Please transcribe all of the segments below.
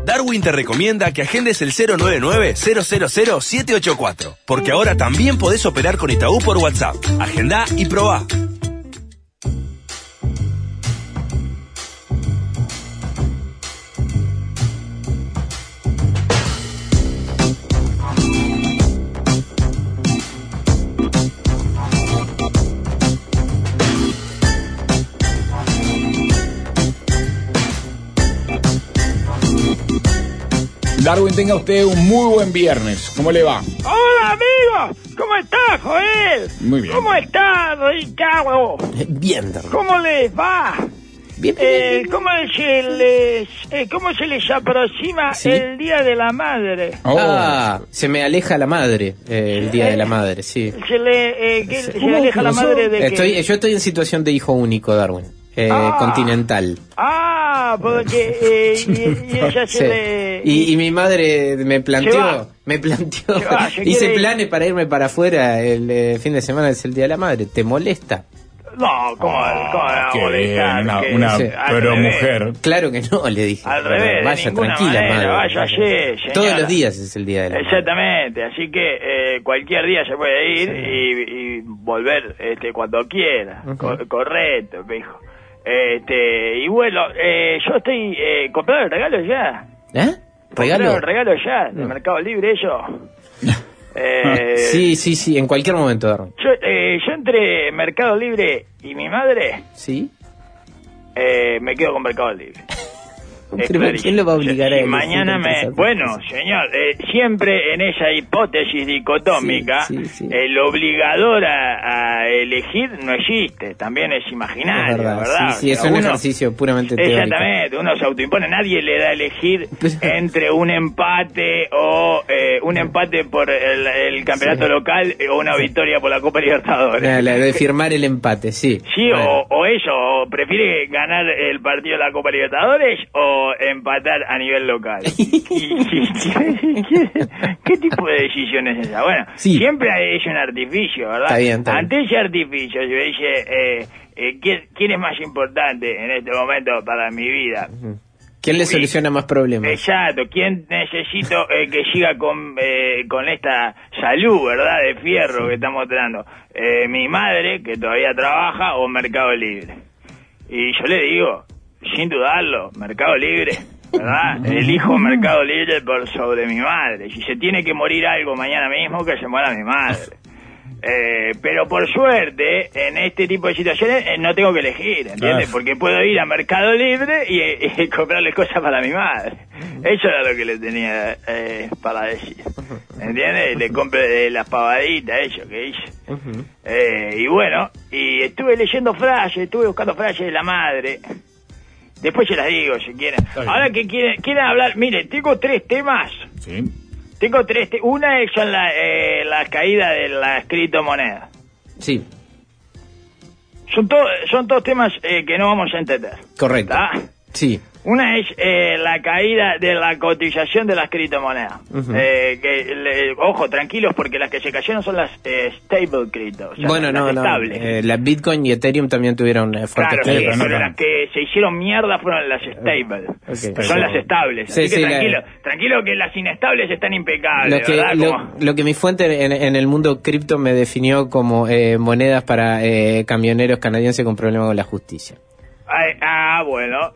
Darwin te recomienda que agendes el 099-000-784, porque ahora también podés operar con Itaú por WhatsApp. Agendá y probá. Darwin, tenga usted un muy buen viernes. ¿Cómo le va? Hola, amigo. ¿Cómo estás, Joel? Muy bien. ¿Cómo estás, Ricardo? Bien, Darwin. ¿Cómo les va? Bien. ¿Cómo se les aproxima ¿Sí? el Día de la Madre? Se me aleja la madre, el Día de la madre, sí. Se aleja la madre de que... Yo estoy en situación de hijo único, Darwin. Continental. Porque y ella se Sí. le... Y mi madre me Se planteó hice quiere planes para irme para afuera el fin de semana, es el Día de la Madre. ¿Te molesta? No, ¿cómo Qué molestar? bien, una Sí. pero Al revés. Claro que no, le dije. Al revés, de Vaya, ninguna tranquila, manera, madre. vaya allí, señora. Todos los días es el Día de la Madre. Exactamente, así que cualquier día se puede ir y volver cuando quiera. Correcto, mijo. Y bueno, yo estoy comprando el regalo ya. ¿Regalo? Compré el regalo ya, de Mercado Libre, eso. Sí, en cualquier momento, Darwin. Yo entre Mercado Libre y mi madre, ¿Sí? me quedo con Mercado Libre. Pero ¿quién lo va a obligar a Y elegir mañana entre esas dos Bueno, cosas? señor, siempre en esa hipótesis dicotómica, Sí. el obligador a elegir no existe, también es imaginario, Es verdad, ¿verdad? sí, es O sea, un uno- ejercicio puramente teórico. Exactamente, uno se autoimpone, nadie le da a elegir entre un empate o un empate por el campeonato local o una victoria por la Copa Libertadores. La de firmar el empate, sí. Sí, Bueno. o eso, o prefiere ganar el partido de la Copa Libertadores o empatar a nivel local. ¿Qué tipo de decisión es esa? Bueno, Sí. siempre es un artificio, ¿verdad? Está bien. Ante ese artificio, yo dice, ¿quién es más importante en este momento para mi vida? ¿Quién le soluciona más problemas? Exacto, ¿quién necesito que siga con esta salud, verdad, de fierro que estamos tratando? ¿Mi madre, que todavía trabaja, o Mercado Libre? Y yo le digo, sin dudarlo, Mercado Libre, ¿verdad? Elijo Mercado Libre por sobre mi madre. Si se tiene que morir algo mañana mismo, que se muera mi madre. Pero por suerte, en este tipo de situaciones no tengo que elegir, ¿entiendes? Porque puedo ir a Mercado Libre y comprarle cosas para mi madre. Eso era lo que le tenía para decir, ¿entiendes? Le compré las pavaditas, eso que hice. Y bueno, y estuve leyendo frases, estuve buscando frases de la madre. Después se las digo, si quieren. Ahora que quieren hablar, miren, tengo 3 temas. Sí. Tengo 3 una es son la caída de las criptomonedas. Sí, Son todos temas que no vamos a entender. correcto. ¿Tá? Sí. Una es la caída de la cotización de las criptomonedas. Ojo, tranquilos, porque las que se cayeron son las stable crypto. O sea, Bueno, las no. estables. La Bitcoin y Ethereum también tuvieron fuertes Claro, sí, caídas. pero las que se hicieron mierda fueron las stable. Ok. Son las estables. Sí, Así que sí, tranquilo que las inestables están impecables, Lo que, ¿verdad? lo que mi fuente en el mundo cripto me definió como monedas para camioneros canadienses con problemas con la justicia. Bueno,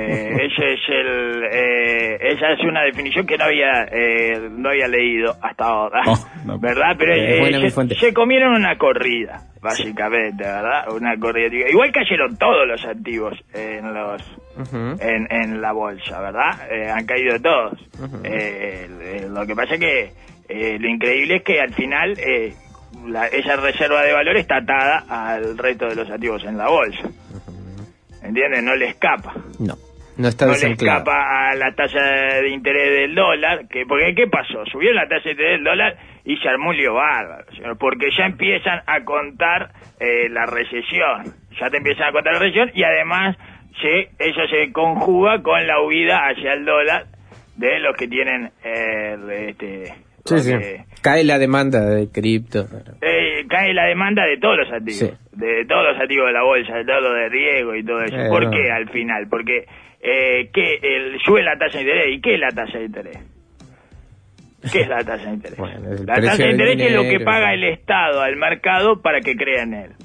esa es una definición que no había leído hasta ahora, No. ¿verdad? Pero buena mi fuente. se comieron una corrida, básicamente, ¿verdad? Una corrida. Igual cayeron todos los activos en la bolsa, ¿verdad? Han caído todos. Lo que pasa es que lo increíble es que al final esa reserva de valor está atada al resto de los activos en la bolsa. ¿Entiendes? No le escapa. No está No le desanclado. escapa a la tasa de interés del dólar. Porque ¿qué pasó? Subió la tasa de interés del dólar y se armó un lío bárbaro, señor, porque ya empiezan a contar la recesión. Ya te empiezan a contar la recesión y además eso se conjuga con la huida hacia el dólar de los que tienen Sí. Cae la demanda de cripto. cae la demanda de todos los activos, Sí. de todos los activos de la bolsa, de todo lo de riesgo y todo eso. ¿Por no. qué al final? Porque sube la tasa de interés. ¿Y qué es la tasa de interés? ¿Qué es la tasa de interés? Bueno, la tasa de interés es lo que paga el Estado al mercado para que crea en él.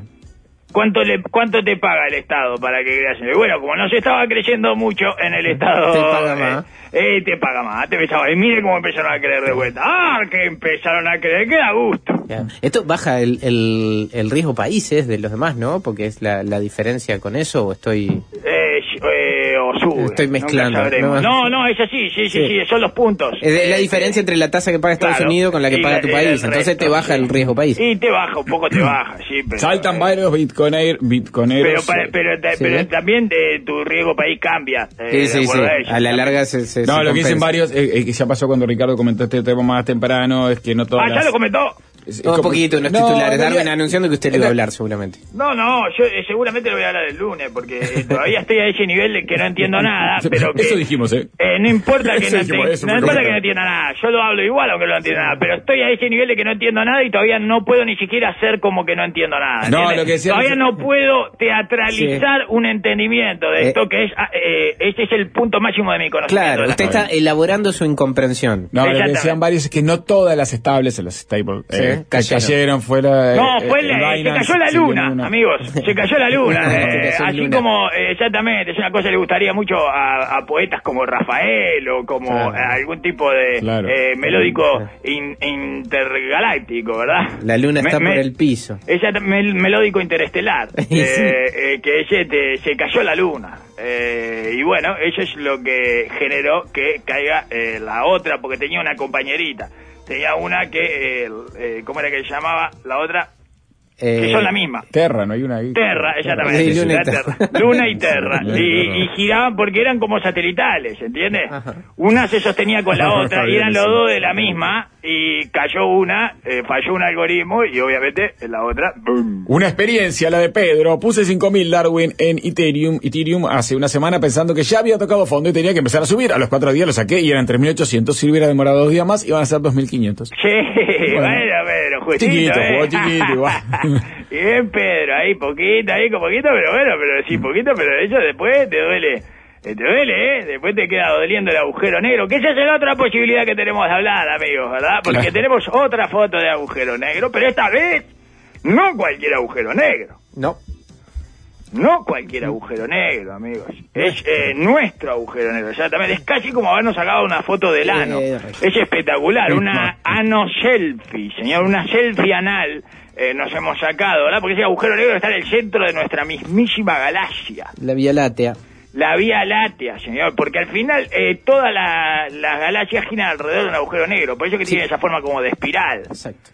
¿Cuánto te paga el Estado para que creas en él? Bueno, como no se estaba creyendo mucho en el Estado... Te paga más. Te paga más. Y mire cómo empezaron a creer de vuelta. Que empezaron a creer, que da gusto. Ya. Esto baja el riesgo países de los demás, ¿no? Porque es la diferencia con eso, o estoy... O sube. Estoy mezclando. No, es así, sí, son los puntos. Es la diferencia entre la tasa que paga Estados Unidos con la que paga tu país. Entonces te baja el riesgo país. Y te baja, un poco te baja, sí. Pero, saltan varios bitcoineros. Pero también tu riesgo país cambia. Sí. A la larga se lo que dicen varios, que ya pasó cuando Ricardo comentó este tema más temprano, es que no todas ya lo comentó. Un poquito, unos titulares. Darwin anunciando que usted le iba a hablar, seguramente. No, yo seguramente lo voy a hablar el lunes, porque todavía estoy a ese nivel de que no entiendo nada, pero que... Eso dijimos, no importa que no entienda nada, yo lo hablo igual aunque no entienda nada, pero estoy a ese nivel de que no entiendo nada y todavía no puedo ni siquiera hacer como que no entiendo nada. Lo que todavía no puedo teatralizar un entendimiento de esto que es... ese es el punto máximo de mi conocimiento. Claro, usted está elaborando su incomprensión. No, lo que decían varios es que no todas las estables, los stables... cayeron fuera. Se cayó la luna, amigos. Se cayó la luna. Así como, exactamente, es una cosa que le gustaría mucho a poetas como Rafael o como algún tipo de melódico intergaláctico, ¿verdad? La luna está por el piso. Melódico interestelar. Que se cayó la luna. Y bueno, eso es lo que generó que caiga la otra, porque tenía una compañerita. Tenía una que, ¿cómo era que se llamaba? La otra, que son la misma. Terra, ¿no hay una ahí? Terra, exactamente. Sí, Luna y Terra. Y giraban porque eran como satelitales, ¿entiendes? Una se sostenía con la otra y eran los dos de la misma y cayó una, falló un algoritmo y obviamente la otra, ¡boom! Una experiencia, la de Pedro. Puse 5.000 Darwin en Ethereum hace una semana pensando que ya había tocado fondo y tenía que empezar a subir. A los 4 días lo saqué y eran 3.800. Si hubiera demorado 2 días más, iban a ser 2.500. Sí, bueno, justito. Chiquito, igual. Bien, Pedro, ahí poquito, pero sí, poquito, pero eso después te duele, después te queda doliendo el agujero negro, que esa es la otra posibilidad que tenemos de hablar, amigos, ¿verdad? Porque tenemos otra foto de agujero negro, pero esta vez no cualquier agujero negro. No cualquier agujero negro, amigos. Es nuestro agujero negro, exactamente. Es casi como habernos sacado una foto del ano. Es espectacular, una ano selfie, señor, una selfie anal. Nos hemos sacado, ¿verdad? Porque ese agujero negro está en el centro de nuestra mismísima galaxia. La Vía Láctea. La Vía Láctea, señor, porque al final todas las galaxias giran alrededor de un agujero negro, por eso que tiene esa forma como de espiral. Exacto.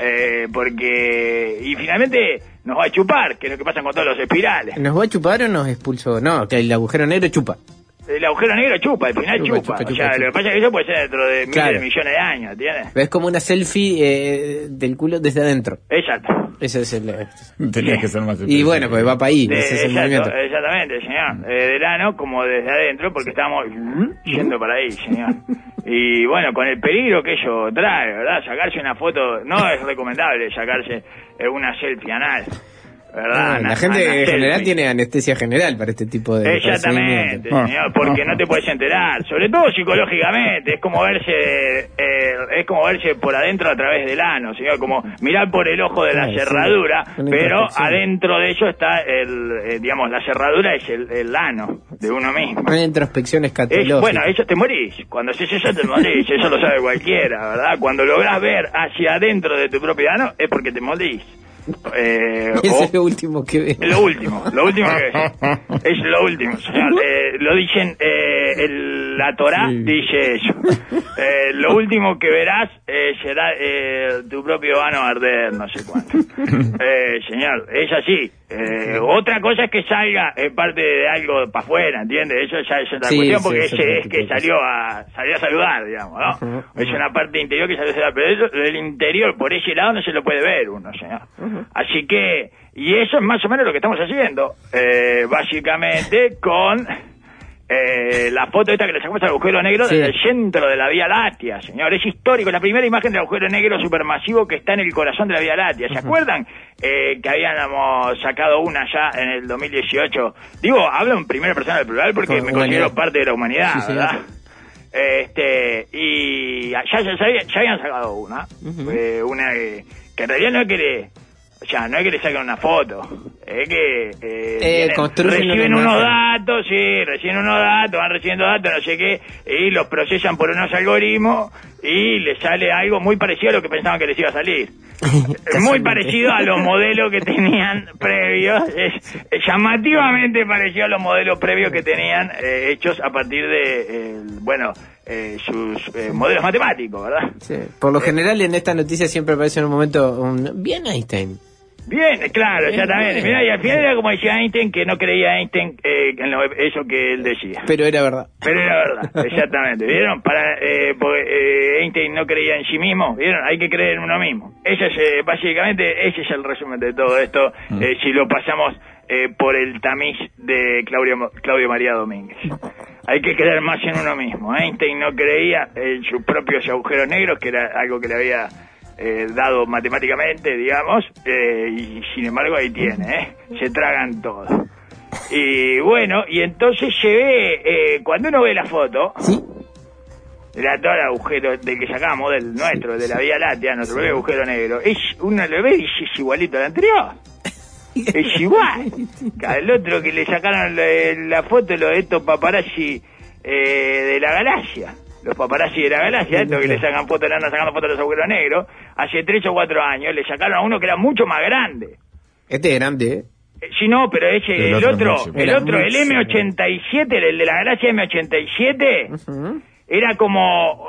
Y finalmente nos va a chupar, que es lo que pasa con todos los espirales. ¿Nos va a chupar o nos expulsó? No, que el agujero negro chupa. El agujero negro chupa, al final chupa. O sea, lo que pasa es que eso puede ser dentro de miles de millones de años, ¿entiendes? Es como una selfie del culo desde adentro. Exacto. Ese es el... Tenía que ser más... Y bueno, pues va para ahí, ese es el movimiento. Exactamente, señor. Del ano como desde adentro, porque estamos yendo para ahí, señor. Y bueno, con el peligro que ello trae, ¿verdad? Sacarse una foto, no es recomendable sacarse una selfie anal. ¿Verdad? La gente en general tiene anestesia general para este tipo de... Exactamente, señor, porque no te puedes enterar, sobre todo psicológicamente, es como verse por adentro a través del ano, señor, como mirar por el ojo de la cerradura, pero adentro de ello está la cerradura es el ano de uno mismo. Una introspección escatológica. Bueno, eso te morís, cuando haces eso te morís, eso lo sabe cualquiera, ¿verdad? Cuando lográs ver hacia adentro de tu propio ano es porque te morís. Es lo último que ves. Lo último que ves. Es lo último, señor. Lo dicen, la Torá dice eso. Lo último que verás será tu propio ano arder, no sé cuánto. Señor, es así. Otra cosa es que salga parte de algo para afuera, ¿entiendes? Eso ya es otra cuestión, porque es que salió a saludar, digamos, ¿no? Es una parte interior que salió a saludar, pero eso del interior, por ese lado, no se lo puede ver uno, señor. Así que, y eso es más o menos lo que estamos haciendo, básicamente con La foto esta que le sacamos al agujero negro Sí. desde el centro de la Vía Láctea, señor. Es histórico, la primera imagen del agujero negro supermasivo que está en el corazón de la Vía Láctea. ¿Se acuerdan que habíamos sacado una ya en el 2018? Digo, hablo en primera persona del plural porque Con me humanidad. considero parte de la humanidad, Sí, señor. ¿verdad? Y ya habían sacado una. Una que en realidad no es que le... O sea, no es que le saquen una foto, es que construyen reciben una unos imagen. datos, sí, reciben unos datos, van recibiendo datos, no sé qué, y los procesan por unos algoritmos y les sale algo muy parecido a lo que pensaban que les iba a salir. Muy parecido a los modelos que tenían previos, es llamativamente parecido a los modelos previos que tenían hechos a partir de, sus modelos matemáticos, ¿verdad? Sí. Por lo general en esta noticia siempre aparece en un momento bien Einstein. Bien, claro, exactamente. Mirá, y al final era como decía Einstein, que no creía Einstein en eso que él decía. Pero era verdad. Pero era verdad, exactamente. ¿Vieron? Porque Einstein no creía en sí mismo, ¿vieron? Hay que creer en uno mismo. Ese es, básicamente, ese es el resumen de todo esto, si lo pasamos por el tamiz de Claudio María Domínguez. Hay que creer más en uno mismo. Einstein no creía en sus propios agujeros negros, que era algo que le había dado matemáticamente, digamos, y sin embargo ahí tiene, se tragan todo. Y bueno, y entonces se ve, cuando uno ve la foto, ¿Sí? era todo el agujero del que sacamos, del nuestro, de la Vía Láctea, nuestro propio agujero negro, uno lo ve y dice, es igualito al anterior. Es igual. Al otro que le sacaron la foto, lo de estos paparazzi de la galaxia. Los paparazzi de la galaxia, estos que le sacan fotos, le andan sacando fotos a los agujeros negros, hace 3 o 4 años le sacaron a uno que era mucho más grande. Este es grande, ¿eh? Sí, no, pero ese, el otro, Era el mucho. M87, el de la galaxia M87, era como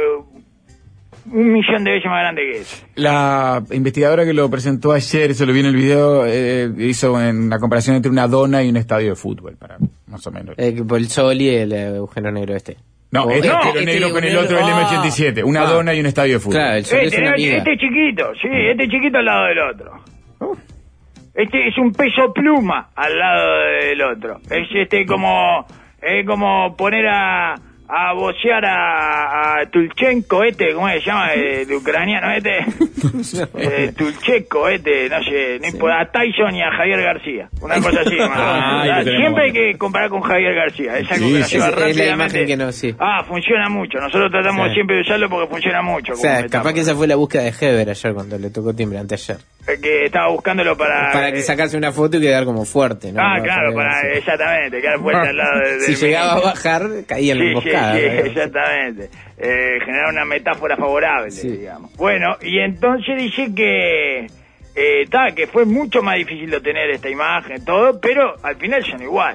1.000.000 de veces más grande que ese. La investigadora que lo presentó ayer, se lo vi en el video, hizo una comparación entre una dona y un estadio de fútbol, para más o menos. Por el sol y el agujero negro este. No, O- este no, agujero negro con el otro, el M87, una dona y un estadio de fútbol. Claro, el sol es una amiga. Este chiquito, sí, este chiquito al lado del otro. Este es un peso pluma al lado del otro. Es como poner a bocear a Tulchenko, ¿cómo se llama? El ucraniano, Tulchenko, no sé, no importa, a Tyson y a Javier García. Una cosa así, Ah, ahí lo tenemos. siempre hay que comparar con Javier García. Es algo Sí, que nos sí, lleva es la rápidamente. imagen que no, sí. Funciona mucho. Nosotros tratamos Sí. siempre de usarlo porque funciona mucho. O sea, como capaz metáfora. que esa fue la búsqueda de Heber ayer cuando le tocó timbre, anteayer. Que estaba buscándolo para... Que sacarse una foto y quedar como fuerte, ¿no? No, claro, Javier, sí. exactamente, quedar puesta al lado de Si llegaba a bajar, caía en la emboscada. Sí, ¿no? exactamente. Generar una metáfora favorable, Sí. digamos. Bueno, y entonces dice que que fue mucho más difícil de obtener esta imagen, todo, pero al final son igual.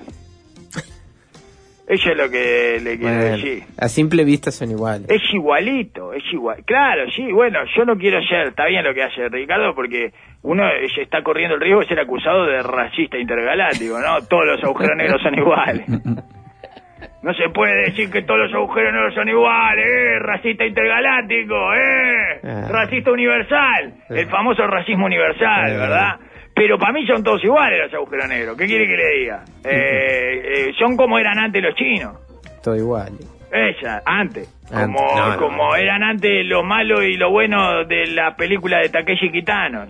Eso es lo que le quiero Bueno, decir. a simple vista son iguales. Es igualito, es igual. Claro, sí, bueno, yo no quiero ser, está bien lo que hace Ricardo, porque uno está corriendo el riesgo de ser acusado de racista intergaláctico, ¿no? Todos los agujeros negros son iguales. No se puede decir que todos los agujeros negros son iguales, racista intergaláctico, racista universal, el famoso racismo universal, ¿verdad? Pero para mí son todos iguales los agujeros negros. ¿Qué quiere que le diga? Son como eran antes los chinos. Todo igual. Antes. No. Como eran antes lo malo y lo bueno de la película de Takeshi Kitano.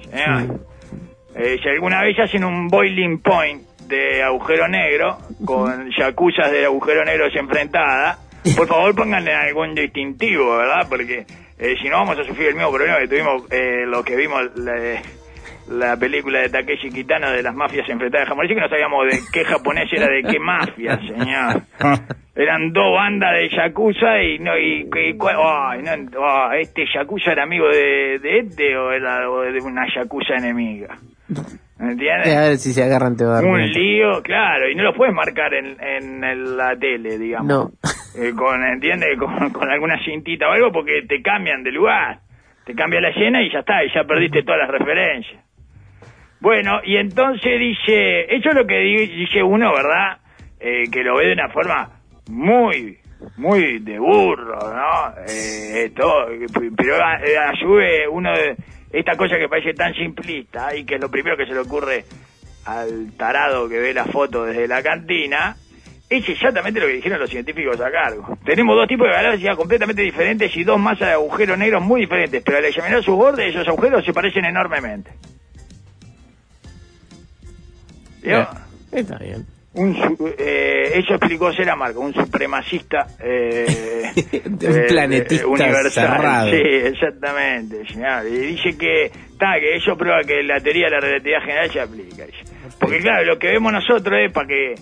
Si alguna vez hacen un boiling point de agujero negro, con yacuzas de agujero negro enfrentadas, por favor pónganle algún distintivo, ¿verdad? Porque si no vamos a sufrir el mismo problema que tuvimos los que vimos la película de Takeshi Kitano de las mafias enfrentadas de japonés, que no sabíamos de qué japonés era de qué mafia, señor. Eran 2 bandas de yakuza este yakuza era amigo de este o era de una yakuza enemiga. ¿Me entiendes? A ver si se agarran te va a dar Un cuenta. lío, claro, y no lo puedes marcar en la tele, digamos. No. ¿Entiendes? Con alguna cintita o algo, porque te cambian de lugar. Te cambia la escena y ya está, y ya perdiste todas las referencias. Bueno, y entonces dice, eso es lo que dice uno, ¿verdad? Que lo ve de una forma muy de burro, ¿no? Pero a su vez uno de esta cosa que parece tan simplista y que es lo primero que se le ocurre al tarado que ve la foto desde la cantina, Es exactamente lo que dijeron los científicos a cargo. Tenemos dos tipos de galaxias completamente diferentes y dos masas de agujeros negros muy diferentes, pero al examinar sus bordes, esos agujeros se parecen enormemente. ¿Yo? Está bien. Eso explicó Seramarco, un supremacista un planetista universal. cerrado. Sí, exactamente, señor. Y dice que eso prueba que la teoría de la relatividad general se aplica. Porque claro, lo que vemos nosotros es para que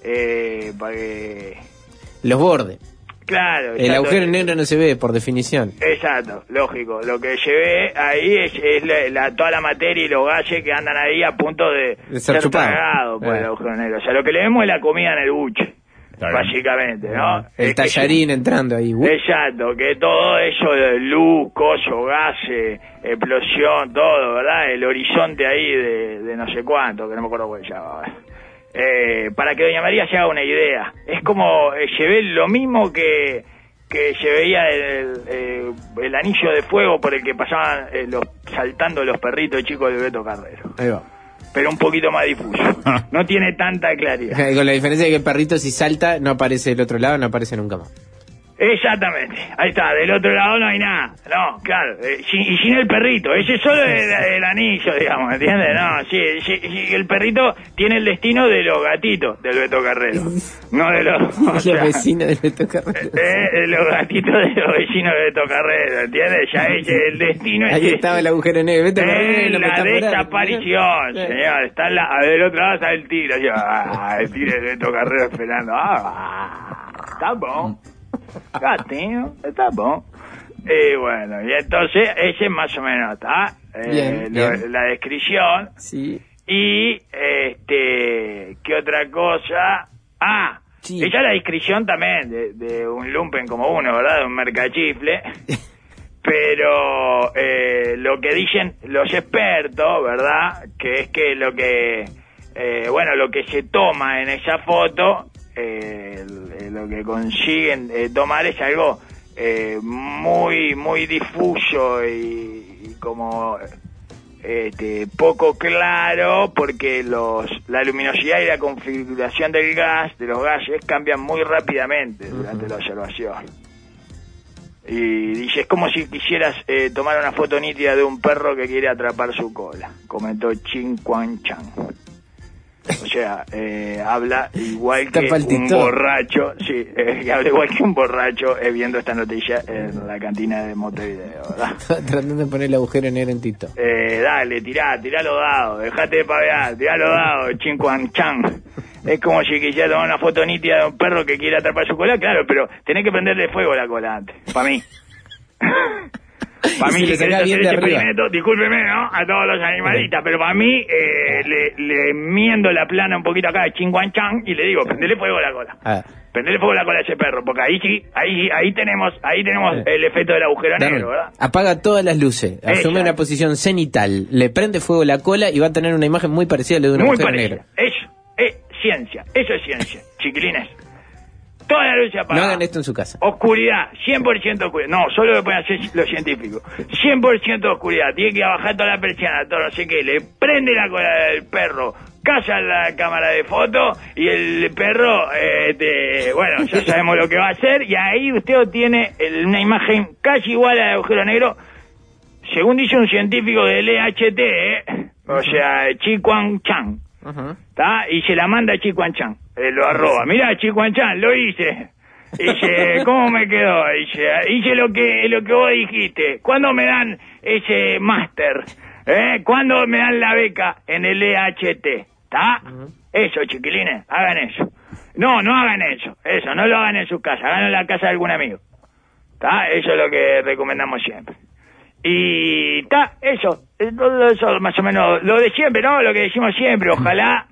los bordes. Claro. El agujero negro no se ve, por definición. Exacto, lógico. Lo que se ve ahí es toda la materia y los gases que andan ahí a punto de ser tragados por el agujero negro. O sea, lo que le vemos es la comida en el buche, básicamente, ¿no? El tallarín entrando ahí. Exacto, que todo eso de luz, coso, gases, explosión, todo, ¿verdad? El horizonte ahí de no sé cuánto, que no me acuerdo cuál se llama. Para que doña María se haga una idea, es como se ve lo mismo que se veía el anillo de fuego por el que pasaban saltando los perritos chicos de Beto Carrero. Ahí va. Pero un poquito más difuso. No tiene tanta claridad. Con la diferencia de que el perrito si salta no aparece del otro lado, no aparece nunca más. Exactamente, ahí está, del otro lado no hay nada, no, claro, y sin el perrito, ese es solo el anillo, digamos, ¿entiendes? No, sí, el perrito tiene el destino de los gatitos del Beto Carrero, no de los vecinos del Beto Carrero. Los gatitos de los vecinos del Beto Carrero, ¿entiendes? Ya el destino ahí estaba el agujero negro, Beto Carrero, la desaparición, señor, está del otro lado está el tigre, el tigre del Beto Carrero esperando, está bon. Gatinho, está bon. Bueno, y entonces ese más o menos está bien. La descripción. Sí. Y ¿qué otra cosa? Sí. Esa es la descripción también de un lumpen como uno, ¿verdad? De un mercachifle. Pero lo que dicen los expertos, ¿verdad? Que es que lo que se toma en esa foto, lo que consiguen tomar es algo muy muy difuso y como poco claro, porque la luminosidad y la configuración de los gases cambian muy rápidamente durante la observación. Y dice, es como si quisieras tomar una foto nítida de un perro que quiere atrapar su cola, comentó Chin Quan Chan. O sea, habla igual que un borracho, sí, habla igual que un borracho viendo esta noticia en la cantina de Montevideo, ¿verdad? Tratando de poner el agujero negro en Tito. Dale, tirá los dados, dejate de pavear, tirá los dados, Chin Quan Chan. Es como si quisiera tomar una foto nítida de un perro que quiere atrapar su cola, claro, pero tenés que prenderle fuego a la cola antes, para mí. Para mí, si querés hacer ese experimento, discúlpeme, ¿no? A todos los animalistas, pero para mí, le miendo la plana un poquito acá de Chinguanchan y le digo, prendele fuego a la cola. Prendele fuego a la cola a ese perro, porque ahí tenemos el efecto del agujero negro, ¿verdad? Apaga todas las luces, asume una posición cenital, le prende fuego a la cola y va a tener una imagen muy parecida a la de un agujero negro. Eso es ciencia, chiquilines. Toda la luz se apaga. No hagan esto en su casa. Oscuridad, 100% oscuridad. No, solo lo pueden hacer los científicos. 100% oscuridad. Tiene que bajar toda la persiana, todo no sé qué. Le prende la cola del perro, calla la cámara de foto y el perro, bueno, ya sabemos lo que va a hacer. Y ahí usted obtiene una imagen casi igual al agujero negro, según dice un científico del EHT, o sea, Chi Quan Chan. ¿Tá? Y se la manda a Chi Quan Chan. Lo arroba. Mirá, Chi Quan Chan, lo hice. Dice, ¿cómo me quedó? Dice, hice lo que vos dijiste. ¿Cuándo me dan ese máster? ¿Cuándo me dan la beca en el EHT? ¿Está? Eso, chiquilines, hagan eso. No hagan eso. Eso, no lo hagan en su casa. Háganlo en la casa de algún amigo. ¿Está? Eso es lo que recomendamos siempre. Y está, eso más o menos lo de siempre, ¿no? Lo que decimos siempre, ojalá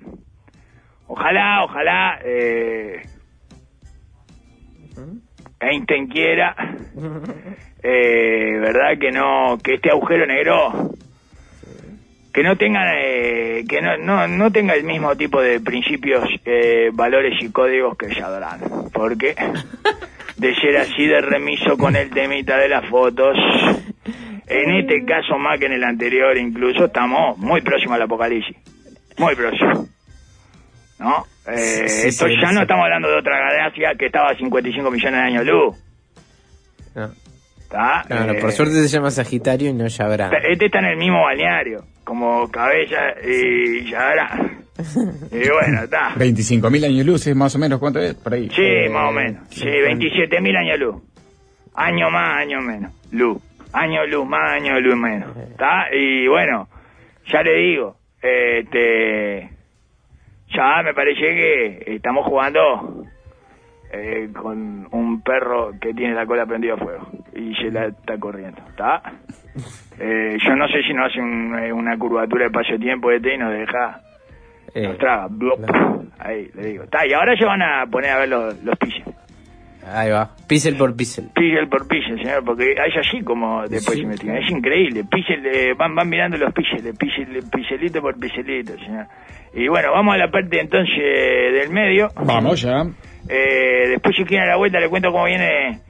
Einstein quiera, verdad que este agujero negro que no tenga no tenga el mismo tipo de principios, valores y códigos que Shadran, porque de ser así de remiso con el temita de las fotos, en este caso más que en el anterior, incluso estamos muy próximos al apocalipsis, muy próximos, ¿no? Esto ya no estamos hablando de otra galaxia que estaba a 55 millones de años luz. No. ¿Está? Claro, por suerte se llama Sagitario y no Yabrán. Este está en el mismo balneario, como Cabella y Yabrán. Y bueno, está. 25.000 años luz, ¿es más o menos cuánto es? Por ahí. Sí, más o menos. Sí, 27.000 años luz. Año más, año menos. Luz. Año luz más, año luz menos. ¿Está? Y bueno, ya le digo, ya me parece que estamos jugando con un perro que tiene la cola prendida a fuego y se la está corriendo, ¿está? Yo no sé si nos hace una curvatura de espacio-tiempo y nos deja, nos traga, blop, ahí le digo, ¿está? Y ahora se van a poner a ver los píxeles. Ahí va, píxel por píxel. Píxel por píxel, señor, porque hay así como después se investigan, es increíble, píxel, van mirando los píxeles, píxelito por píxelito, señor. Y bueno, vamos a la parte entonces del medio. Vamos ya. Después si quieren a la vuelta le cuento cómo viene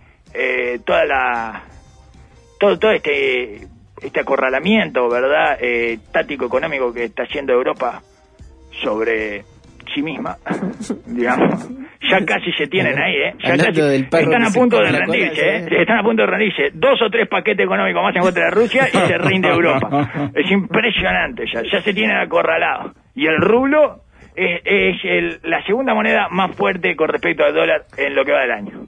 todo este acorralamiento, ¿verdad? Táctico económico que está haciendo Europa sobre sí misma, digamos. Ya casi se tienen ahí, ya casi están a punto de rendirse, están a punto de rendirse. 2 o 3 paquetes económicos más en contra de Rusia y se rinde Europa. Es impresionante, ya se tienen acorralados. Y el rublo es la segunda moneda más fuerte con respecto al dólar en lo que va del año.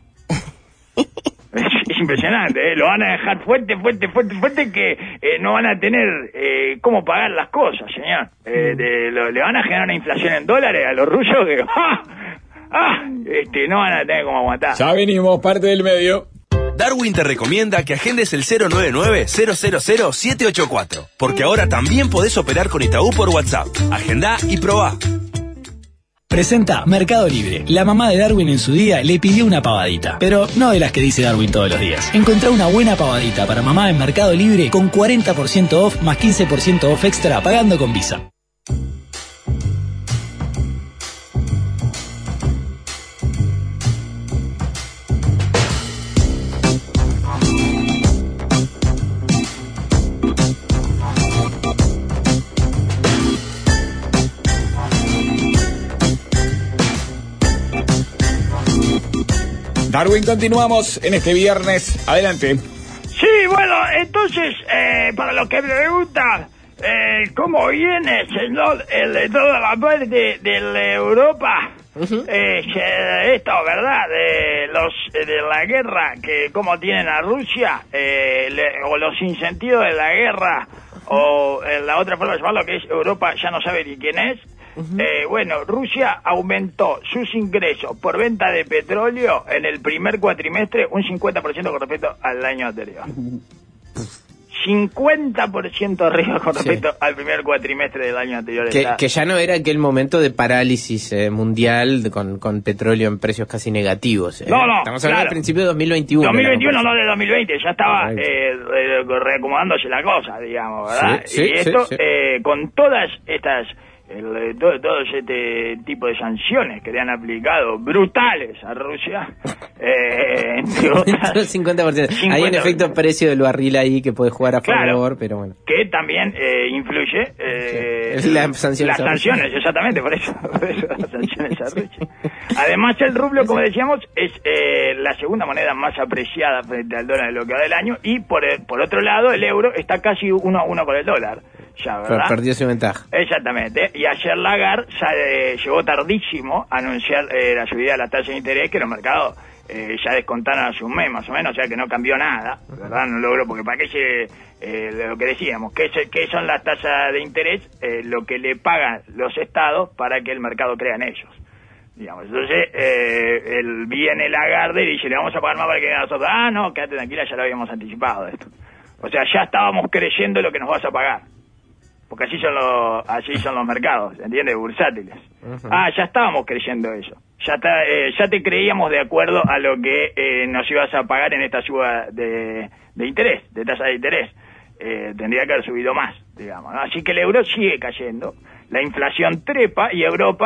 Es impresionante, lo van a dejar fuerte que no van a tener cómo pagar las cosas, señor. Le van a generar una inflación en dólares a los rusos que no van a tener cómo aguantar. Ya venimos, parte del medio. Darwin te recomienda que agendes el 099-000-784, porque ahora también podés operar con Itaú por WhatsApp. Agendá y probá. Presenta Mercado Libre. La mamá de Darwin en su día le pidió una pavadita, pero no de las que dice Darwin todos los días. Encontrá una buena pavadita para mamá en Mercado Libre con 40% off más 15% off extra pagando con Visa. Darwin, continuamos en este viernes. Adelante. Sí, bueno, entonces, para los que me preguntan cómo viene, señor, toda la parte de Europa, esto, ¿verdad? De la guerra, que cómo tienen a Rusia, o los incentivos de la guerra, o la otra forma de llamarlo, que es Europa ya no sabe ni quién es. Bueno, Rusia aumentó sus ingresos por venta de petróleo en el primer cuatrimestre un 50% con respecto al año anterior. 50% arriba con respecto al primer cuatrimestre del año anterior. Que ya no era aquel momento de parálisis mundial con petróleo en precios casi negativos. No, estamos hablando del principio de 2021. 2021, no de 2020, ya estaba reacomodándose la cosa, digamos, ¿verdad? Sí, y esto, con todas estas... todo este tipo de sanciones que le han aplicado brutales a Rusia, entre otras, 50%. Hay un efecto precio del barril ahí que puede jugar a favor, pero bueno. Que también influye las sanciones, exactamente, por eso las sanciones a Rusia. Además, el rublo, como decíamos, es la segunda moneda más apreciada frente al dólar de lo que va del año, y por otro lado, el euro está casi 1-1 con el dólar. Ya, ¿verdad? Perdió su ventaja. Exactamente. Y ayer Lagarde llegó tardísimo a anunciar la subida de la tasa de interés, que los mercados ya descontaron hace un mes más o menos, o sea que no cambió nada, ¿verdad? No logró, porque para qué lo que decíamos, ¿qué son las tasas de interés? Lo que le pagan los estados para que el mercado crea en ellos. Digamos, entonces, viene Lagarde y dice, le vamos a pagar más para que nosotros. No, quédate tranquila, ya lo habíamos anticipado esto. O sea, ya estábamos creyendo lo que nos vas a pagar. Porque así son los mercados, ¿entiendes? Bursátiles. Ya estábamos creyendo eso. Ya te creíamos de acuerdo a lo que nos ibas a pagar en esta suba de interés, de tasa de interés. Tendría que haber subido más, digamos, ¿no? Así que el euro sigue cayendo, la inflación trepa y Europa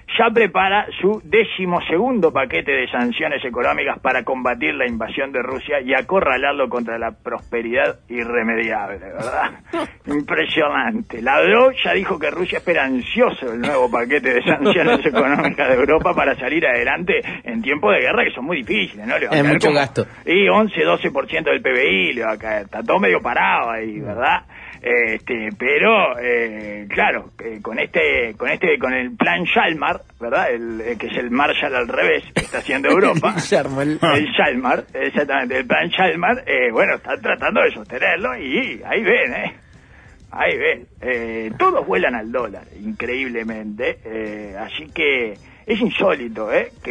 ya prepara su 12º paquete de sanciones económicas para combatir la invasión de Rusia y acorralarlo contra la prosperidad irremediable, ¿verdad? Impresionante. Lavrov ya dijo que Rusia espera ansioso el nuevo paquete de sanciones económicas de Europa para salir adelante en tiempos de guerra que son muy difíciles, ¿no? Le va a Es caer mucho gasto. Y 11-12% del PBI le va a caer. Está todo medio parado ahí, ¿verdad? Pero claro, con el plan Shalmar, ¿verdad? Que es el Marshall al revés que está haciendo Europa. El Shalmar, exactamente, el plan Shalmar, bueno, están tratando de sostenerlo y ahí ven, todos vuelan al dólar, increíblemente, así que es insólito,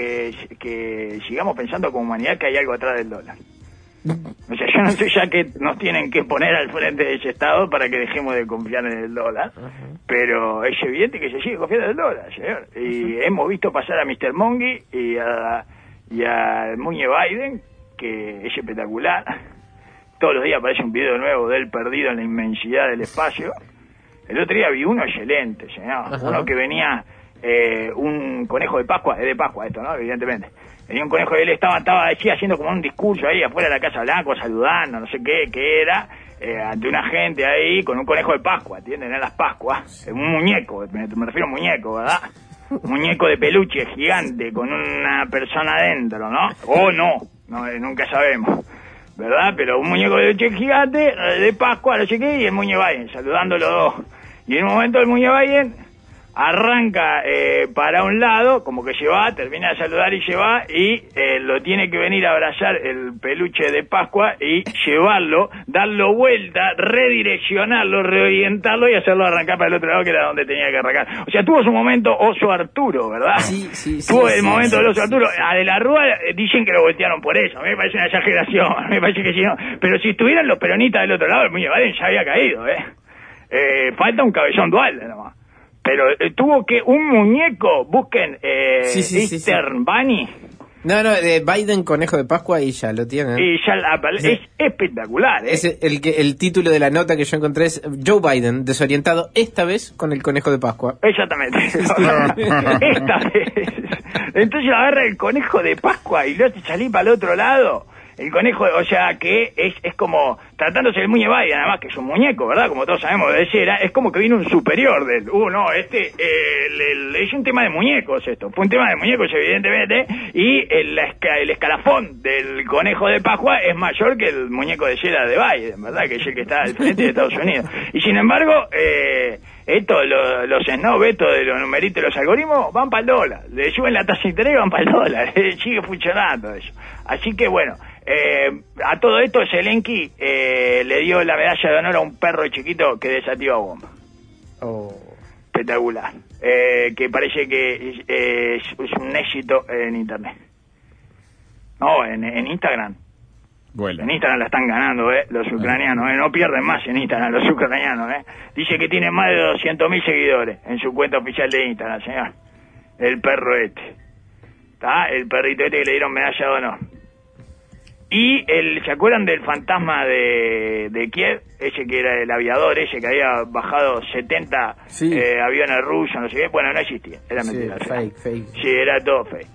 que sigamos pensando como humanidad que hay algo atrás del dólar. O sea, yo no sé ya que nos tienen que poner al frente de ese Estado para que dejemos de confiar en el dólar, pero es evidente que se sigue confiando en el dólar, señor. Y hemos visto pasar a Mr. Mongi y a Muñe Biden, que es espectacular. Todos los días aparece un video nuevo de él perdido en la inmensidad del espacio. El otro día vi uno excelente, señor. Uno que venía un conejo de Pascua, es de Pascua esto, ¿no? Evidentemente. Venía un conejo y él estaba allí haciendo como un discurso ahí afuera de la Casa Blanca, saludando, no sé qué era, ante una gente ahí con un conejo de Pascua, ¿entienden? En las Pascuas, un muñeco, me refiero a un muñeco, ¿verdad? Un muñeco de peluche gigante con una persona adentro, ¿no? O no, nunca sabemos, ¿verdad? Pero un muñeco de peluche gigante, de Pascua, no sé qué, y el Muñe Biden, saludando los dos. Y en un momento el Muñe Biden arranca para un lado, como que termina de saludar y lo tiene que venir a abrazar el peluche de Pascua y llevarlo, darlo vuelta, redireccionarlo, reorientarlo y hacerlo arrancar para el otro lado, que era donde tenía que arrancar. O sea, tuvo su momento Oso Arturo, ¿verdad? Tuvo el momento del Oso Arturo. A De la Rúa dicen que lo voltearon por eso. A mí me parece una exageración, a mí me parece que sí, no. Pero si estuvieran los peronistas del otro lado, el Muñe Biden ya había caído, falta un cabezón dual, nomás. Pero tuvo que un muñeco, busquen Eastern Bunny. No, Biden Conejo de Pascua y ya lo tienen. Y ya es espectacular, Es el título de la nota que yo encontré es Joe Biden desorientado esta vez con el Conejo de Pascua. Exactamente. Esta vez. Entonces agarra el Conejo de Pascua y lo hace salir para el otro lado. El conejo, o sea, que es como, tratándose del Muñe Biden, además que es un muñeco, ¿verdad? Como todos sabemos de cera, es como que viene un superior de él. No, es un tema de muñecos esto. Fue un tema de muñecos, evidentemente, y el escalafón del Conejo de Pascua es mayor que el muñeco de cera de Biden, ¿verdad? Que es el que está al frente de Estados Unidos. Y sin embargo, los snobs, de los numeritos y los algoritmos, van para el dólar. Le suben la tasa de interés y van para el dólar. Sigue funcionando eso. Así que bueno, a todo esto Zelensky le dio la medalla de honor a un perro chiquito que desativa bomba. Espectacular. Que parece que es un éxito en internet. No, en Instagram. Bueno. En Instagram la están ganando, los ucranianos, no pierden más en Instagram los ucranianos, Dice que tiene más de 200.000 seguidores en su cuenta oficial de Instagram, señor. El perro ¿está? El perrito que le dieron medalla de honor. Y ¿se acuerdan del fantasma de Kiev? Ese que era el aviador, ese que había bajado 70 aviones rusos, no sé qué. Bueno, no existía, era mentira. Fake. Sí, era todo fake.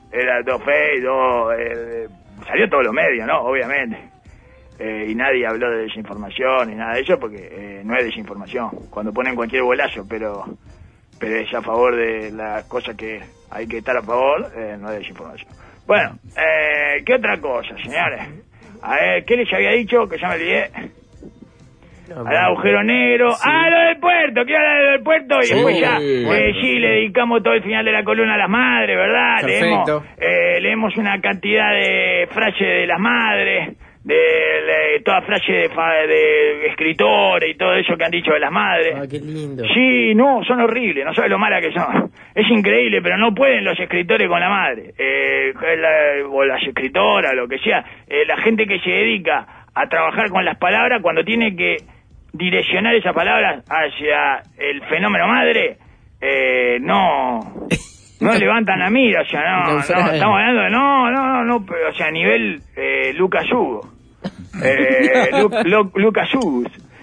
Salió todos los medios, ¿no? Obviamente. Y nadie habló de desinformación ni nada de eso, porque no es desinformación. Cuando ponen cualquier bolazo, pero es a favor de las cosas que hay que estar a favor, no es desinformación. Bueno, ¿qué otra cosa, señores? A ver, ¿qué les había dicho? Que ya me olvidé. Al agujero negro. Lo del puerto, quiero hablar del puerto y después ya le dedicamos todo el final de la columna a las madres, ¿verdad? Perfecto. Leemos una cantidad de frases de las madres, de toda frase de escritores y todo eso que han dicho de las madres. Qué lindo. Sí, no, son horribles, no sabes lo malas que son. Es increíble, pero no pueden los escritores con la madre. O las escritoras, lo que sea. La gente que se dedica a trabajar con las palabras, cuando tiene que direccionar esas palabras hacia el fenómeno madre, no levantan la mira, o sea, no, estamos hablando de, no, o sea, a nivel Lucas Hugo, Lucas Hugo,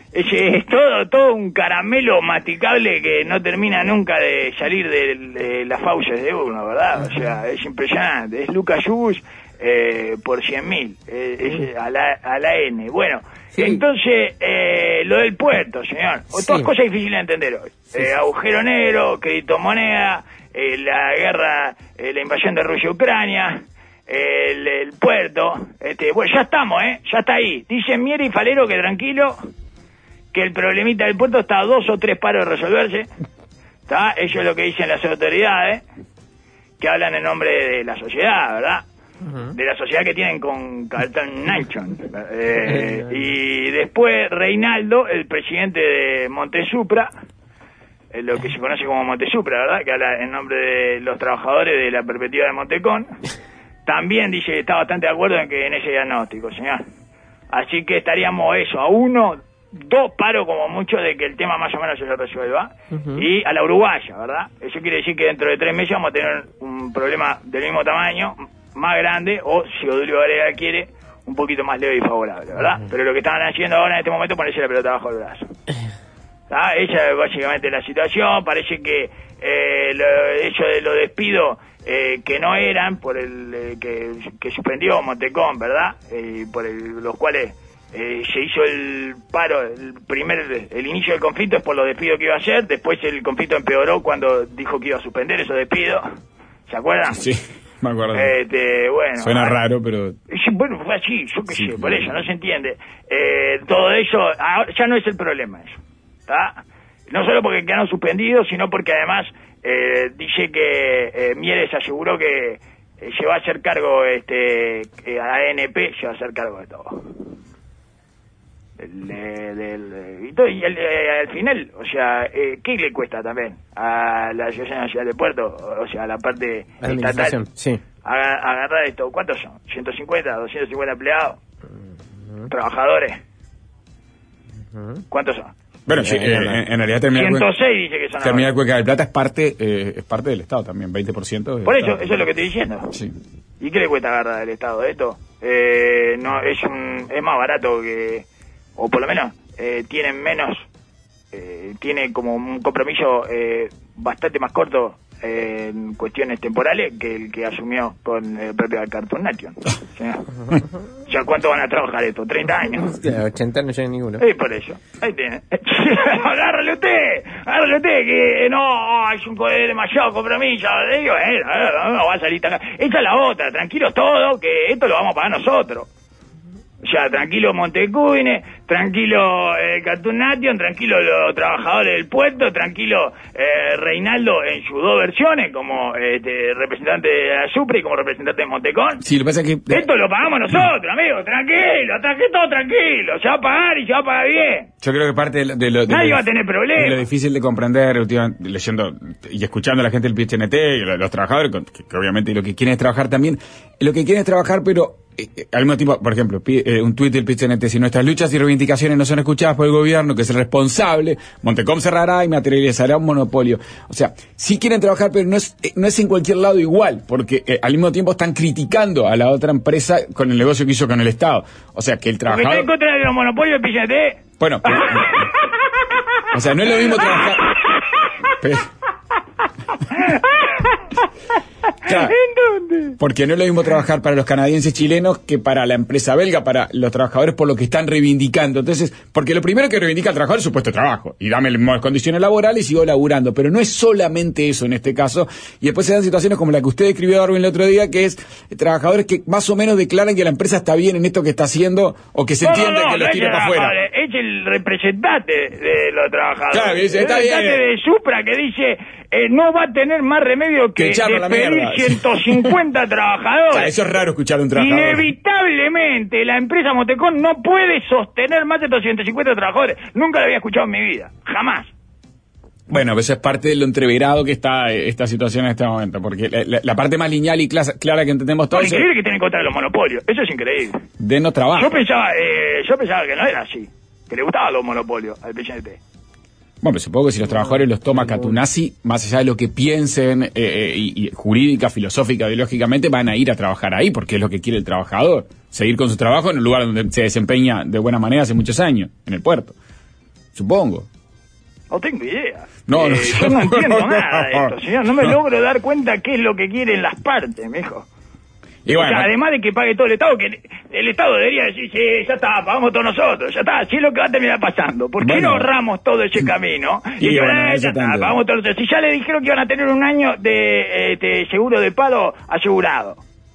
Es todo un caramelo masticable que no termina nunca de salir de las fauces de uno, ¿verdad? O sea, es impresionante. Es Lucas Yugus por 100.000, es a la N. Bueno, sí. Entonces, lo del puerto, señor. Todas cosas difíciles de entender hoy. Agujero negro, criptomoneda, la guerra, la invasión de Rusia a Ucrania, el puerto. Bueno, ya estamos, ya está ahí. Dice Miera y Falero que tranquilo, que el problemita del puerto está a 2 o 3 paros de resolverse. ¿Está? Eso es lo que dicen las autoridades, que hablan en nombre de la sociedad, ¿verdad? De la sociedad que tienen con Carlton Nation. Y después Reinaldo, el presidente de Montesupra, lo que se conoce como Montesupra, ¿verdad? Que habla en nombre de los trabajadores de la perspectiva de Montecón, también dice que está bastante de acuerdo en ese diagnóstico, señor. Así que estaríamos eso, a 1, 2 paros como mucho de que el tema más o menos se lo resuelva. Y a la uruguaya, ¿verdad? Eso quiere decir que dentro de 3 meses vamos a tener un problema del mismo tamaño, más grande, o si Odulio Varela quiere, un poquito más leve y favorable, ¿verdad? Pero lo que están haciendo ahora en este momento es ponerse la pelota bajo el brazo. ¿Ah? Esa es básicamente la situación. Parece que eso de los despidos que no eran, por el que suspendió Montecón, ¿verdad? Por los cuales se hizo el paro, el inicio del conflicto es por los despidos que iba a hacer. Después el conflicto empeoró cuando dijo que iba a suspender esos despidos. ¿Se acuerdan? Sí. Me acuerdo. Bueno, suena raro, pero... Bueno, fue así, yo qué sé, por eso, no se entiende. Todo eso, ya no es el problema eso, ¿está? No solo porque quedaron suspendidos, sino porque además dice que Mieres aseguró que se va a hacer cargo, a ANP se va a hacer cargo de todo. Y al final, o sea, ¿qué le cuesta también a la Asociación Nacional de Puerto, o sea, a la parte estatal, agarrar esto? ¿Cuántos son? ¿150, 250 empleados? ¿Trabajadores? ¿Cuántos son? Bueno, sí, en realidad Terminal 106 dice que son. Terminal Cuenca del Plata es parte del Estado también, 20%. Por eso, eso es lo que estoy diciendo. Sí. ¿Y qué le cuesta agarrar al Estado de esto? No, es más barato que, o por lo menos tienen menos, tiene como un compromiso bastante más corto en cuestiones temporales que el que asumió con el propio Carlton Nation. O sea, ¿cuánto van a trabajar esto? ¿30 años? 80 no llega ninguno. Por eso. Ahí tiene. Agárrale usted, que no, es un demasiado compromiso. No va a salir tan... Esa es la otra, tranquilos todos, que esto lo vamos a pagar nosotros. O sea, tranquilo Montecúine, tranquilo Carlton Nation, tranquilo los trabajadores del puerto, tranquilo Reinaldo en sus 2 versiones, como representante de la Supra y como representante de Montecón. Sí, lo que pasa es que... Esto lo pagamos nosotros, amigo, tranquilo, todo tranquilo, se va a pagar y se va a pagar bien. Yo creo que parte de lo... Nadie va a tener problemas. Es lo difícil de comprender, leyendo y escuchando a la gente del PCNT y los trabajadores, que obviamente lo que quieren es trabajar también, lo que quieren es trabajar, pero... al mismo tiempo, por ejemplo, un tuit del PCNT: si nuestras luchas y reivindicaciones no son escuchadas por el gobierno, que es el responsable, Montecom cerrará y materializará un monopolio. O sea, sí quieren trabajar, pero no es en cualquier lado igual, porque al mismo tiempo están criticando a la otra empresa con el negocio que hizo con el Estado. O sea, que el trabajador... ¿Porque está en contra de los monopolios del PCNT? Bueno, pero, o sea, no es lo mismo trabajar... Claro, ¿en dónde? Porque no es lo mismo trabajar para los canadienses chilenos que para la empresa belga, para los trabajadores, por lo que están reivindicando. Entonces, porque lo primero que reivindica el trabajador es su puesto de trabajo, y dame las condiciones laborales y sigo laburando, pero no es solamente eso en este caso. Y después se dan situaciones como la que usted describió, Darwin, el otro día, que es trabajadores que más o menos declaran que la empresa está bien en esto que está haciendo, o que se entiende que los tira para afuera. Es el representante de los trabajadores. Claro, dice, está bien. El representante de Supra que dice... no va a tener más remedio que despedir 150 trabajadores. O sea, eso es raro escuchar a un trabajador. Inevitablemente la empresa Montecón no puede sostener más de 250 trabajadores. Nunca lo había escuchado en mi vida, jamás. Bueno, eso es parte de lo entreverado que está esta situación en este momento, porque la parte más lineal y clara que entendemos todos... Es increíble que tienen en contra de los monopolios, eso es increíble. De no trabajo. Yo pensaba que no era así, que le gustaban los monopolios al PCNT. Bueno, pero supongo que si los trabajadores los toma Catunazzi, más allá de lo que piensen y jurídica, filosófica, ideológicamente, van a ir a trabajar ahí, porque es lo que quiere el trabajador. Seguir con su trabajo en un lugar donde se desempeña de buena manera hace muchos años, en el puerto. supongo. No tengo idea. No, yo no entiendo nada de esto, señor. No me logro dar cuenta qué es lo que quieren las partes, mijo. Y bueno, o sea, además de que pague todo el Estado, que el Estado debería decir, sí, ya está, pagamos todos nosotros, ya está, sí es lo que va a terminar pasando. ¿Por qué no ahorramos todo ese camino? Y bueno, ya está, pagamos todos nosotros. Si ya le dijeron que iban a tener un año de seguro de paro asegurado.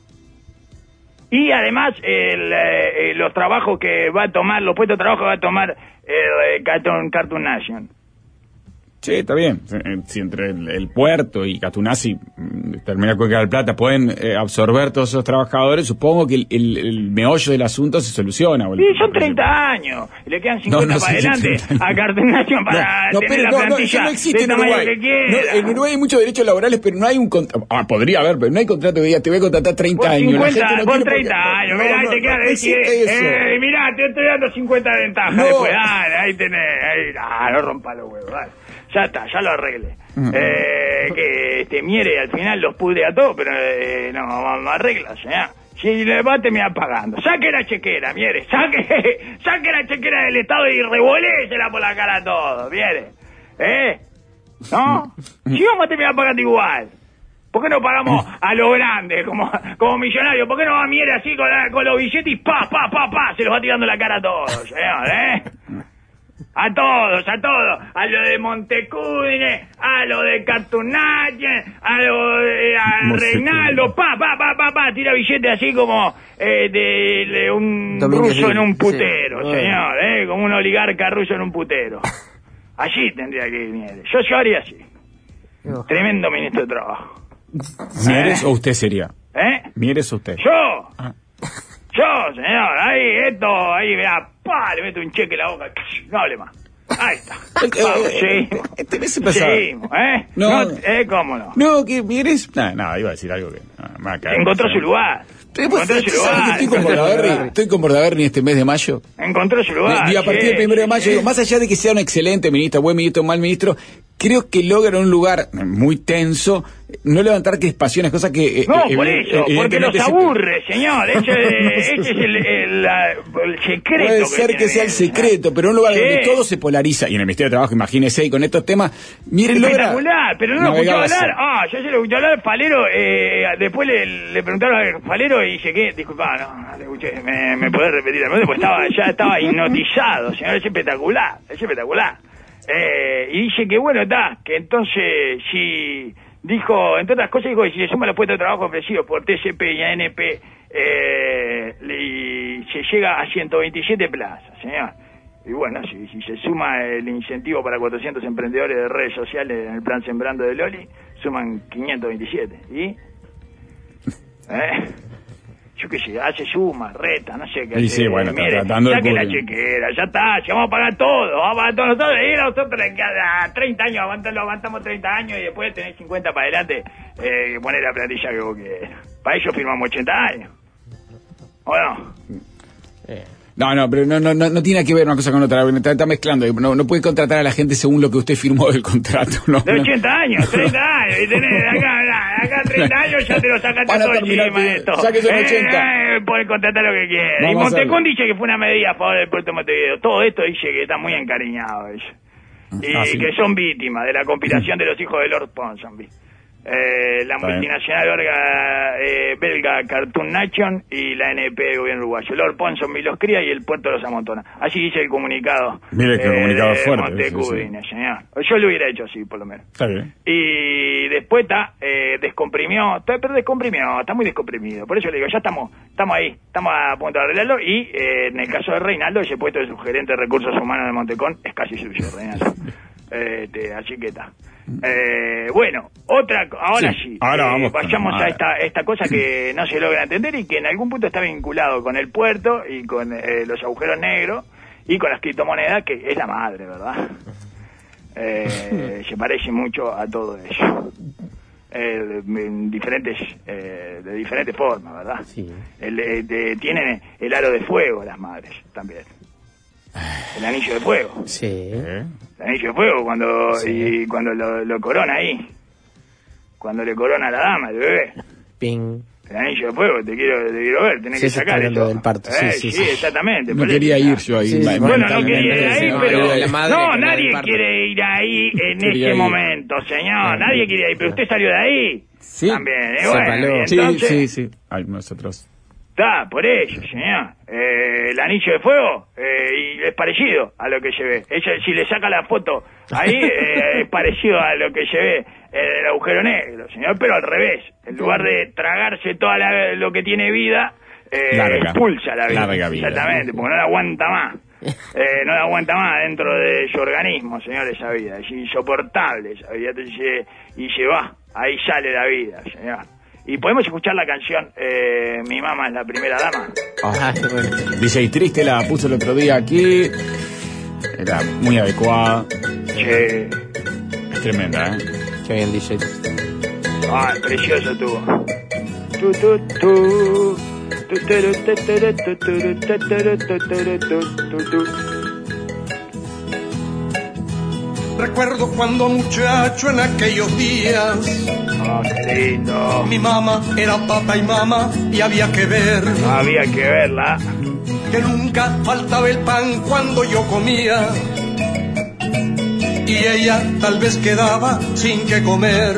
Y además, los trabajos que va a tomar, los puestos de trabajo que va a tomar Cartoon Nation. Sí, está bien. Si entre el puerto y Catunasi, Terminal Cuenca del Plata, pueden absorber todos esos trabajadores, supongo que el meollo del asunto se soluciona. Sí, son 30 años. Y le quedan 50 para adelante a Cartoon Nation para tener la plantilla no existe de tamaño que quiera. En Uruguay hay muchos derechos laborales, pero no hay un contrato. Podría haber, pero no hay contrato que diga, te voy a contratar 30 años. 50, con 30 años. Mirá, te queda decir, mirá, te estoy dando 50 de ventaja. Después, dale, ahí tenés. No rompa los huevos, dale. Ya está, ya lo arregle. Que Miere al final los pudre a todos, pero no arregla, señor. Si le va a terminar pagando. Saque la chequera, Miere. Saque la chequera del Estado y revolésela por la cara a todos, Miere. ¿No? Si vamos a terminar pagando igual. ¿Por qué no pagamos a lo grande, como millonarios? ¿Por qué no va Miere así con los billetes y se los va tirando la cara a todos, señor, A todos, a lo de Montecudine, a lo de Cartunnachen, a lo de Reinaldo, tira billetes así como de un ruso en un putero, señor, como un oligarca ruso en un putero. Allí tendría que ir Mieres. Yo haría así. Tremendo ministro de Trabajo. ¿Mieres o usted sería? ¿Mieres o usted? Yo, señor, ahí, vea, le meto un cheque en la boca, no hable más. Ahí está. Seguimos, ¿cómo no? No, que Mieres... No, iba a decir algo que... Encontró su lugar. Estoy con Bordaberry este mes de mayo. Encontró su lugar. Y a partir del 1 de mayo, digo, más allá de que sea un excelente ministro, buen ministro, mal ministro, creo que logra un lugar muy tenso, no levantar crispaciones, cosas que... por eso, porque los aburre, señor. Ese es el secreto. Puede ser que sea el secreto, pero un lugar donde todo se polariza, y en el Ministerio de Trabajo, imagínese, y con estos temas, miren, espectacular, pero no lo escuchó hablar. Yo se lo escuché hablar, Falero, después le preguntaron a Falero y dice, ¿qué? Disculpa, no le escuché, ¿me podés repetir? Pues ya estaba hipnotizado, señor, es espectacular. Y dice que bueno, que entonces si dijo, entre otras cosas, dijo que si se suma los puestos de trabajo ofrecidos por TCP y ANP, y se llega a 127 plazas, señor. Y bueno, si se suma el incentivo para 400 emprendedores de redes sociales en el plan Sembrando de Loli, suman 527. ¿Y? Yo qué sé, hace suma, reta, no sé qué hace. Sí, bueno, mire, tratando saque la chequera, ya está, si vamos a pagar todo, nosotros, y nosotros a 30 años, lo aguantamos 30 años y después tenés 50 para adelante, poner la plantilla que vos quieras. Para ello firmamos 80 años. ¿O no? No, pero no tiene que ver una cosa con otra, está mezclando, no puede contratar a la gente según lo que usted firmó del contrato. De 80 años, 30 años, y tenés acá 30 años ya te lo sacaste todo encima de esto. Ya que son 80. Pueden contratar lo que quieran. Y Montecón dice que fue una medida a favor del puerto de Montevideo. Todo esto dice que está muy encariñado ellos. Y que son víctimas de la conspiración de los hijos de Lord Ponsonby. La multinacional belga Cartoon Nation y la NP del gobierno uruguayo. Lord Ponsonby los cría y el puerto los amontona. Así dice el comunicado. Mire que el comunicado es fuerte. Montecudine, señor. Yo lo hubiera hecho así, por lo menos. Está bien. Y después descomprimió, está muy descomprimido. Por eso le digo, ya estamos ahí, estamos a punto de arreglarlo. Y en el caso de Reinaldo, ese puesto de subgerente de recursos humanos de Montecón es casi suyo, Reinaldo. Así que está. Bueno, ahora sí. Ahora vayamos a esta cosa que no se logra entender y que en algún punto está vinculado con el puerto y con los agujeros negros y con las criptomonedas, que es la madre, ¿verdad? Se parece mucho a todo eso. De diferentes formas, ¿verdad? Sí. Tienen el aro de fuego las madres también. El anillo de fuego. Sí. El anillo de fuego cuando lo corona ahí. Cuando le corona a la dama, el bebé. Ping. El anillo de fuego, te quiero ver, tenés que sacar eso. Del parto. Sí, exactamente. No quería ir yo ahí. Bueno, no quería ir ahí, pero... No, nadie parto. quiere ir ahí en ese momento, señor. Nadie quiere ir, pero usted salió de ahí. Sí. También, Se bueno, paló. y entonces... Sí. Ay, nosotros. Está, por eso, señor. El anillo de fuego y es parecido a lo que llevé. Ella, si le saca la foto ahí, es parecido a lo que llevé el agujero negro, señor, pero al revés. En lugar de tragarse todo lo que tiene vida, expulsa la vida. Larga vida. Exactamente, porque no la aguanta más. No la aguanta más dentro de su organismo, señor, esa vida. Es insoportable esa vida. Y se va, ahí sale la vida, señor. Y podemos escuchar la canción Mi mamá es la primera dama. Bueno. DJ Triste la puso el otro día aquí. Era muy adecuada. Che. Es tremenda, Qué bien, DJ. Ah, precioso tuvo. Tu, tu, tu. Tu, tu, tu, tu, tu, tu, tu, tu, tu. Recuerdo cuando muchacho en aquellos días. Ah, qué lindo. Mi mamá era papá y mamá y había que ver. Había que verla. Que nunca faltaba el pan cuando yo comía. Y ella tal vez quedaba sin que comer.